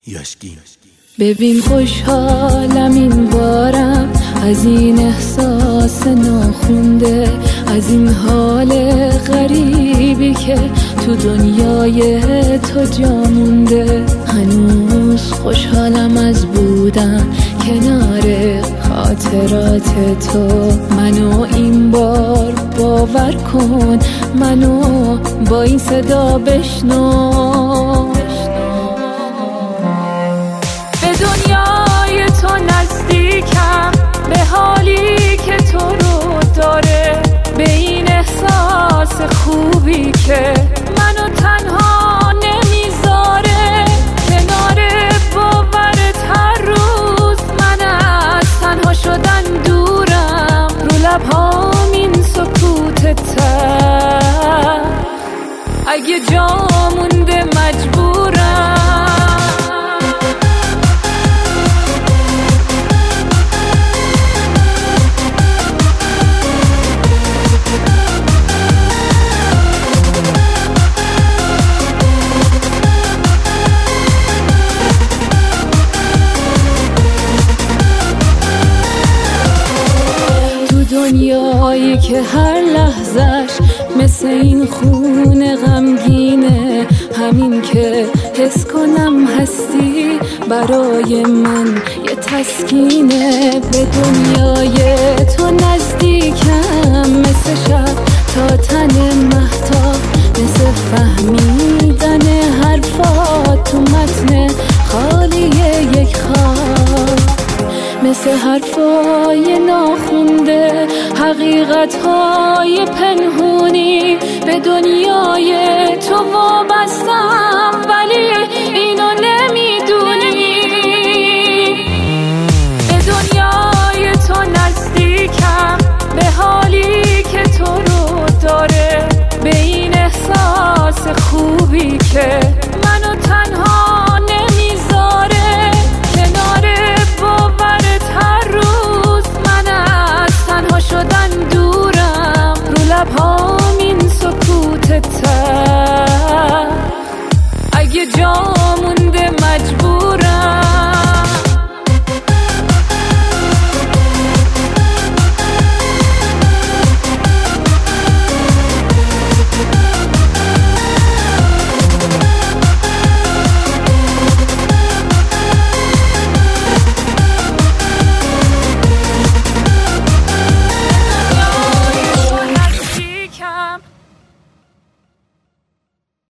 یاشکی. ببین خوشحالم این بارم از این احساس ناخونده، از این حال غریبی که تو دنیای تو جا مونده. هنوز خوشحالم از بودن کنار خاطرات تو. منو این بار باور کن، منو با این صدا بشنو. به دنیای تو نزدیکم، به حالی که تو رو داره، به این احساس خوبی که منو تنها نمیذاره. کنار باورت هر روز من از تنها شدن دورم، رو لبهام این سکوتت اگه جا مونده مجبورم. دنیایی که هر لحظش مثل این خون غمگینه، همین که حس کنم هستی برای من یه تسکینه. به دنیای تو نزدیکم مثل شب تا تن مهتاب، مثل فهمیدن حرفات تو متن خالی یک خواب، مثل حرفای ناخونده، حقیقتهای پنهونی. به دنیای تو وابستم ولی اینو نمیدونی. به دنیای تو نزدیکم، به حالی که تو رو داره، به این احساس خوبی که منو تنها نمیذاره. کنار باورت هر روز من از تنها شدن دورم، رو لبهام این سکوتت اگه جا مونده مجبور.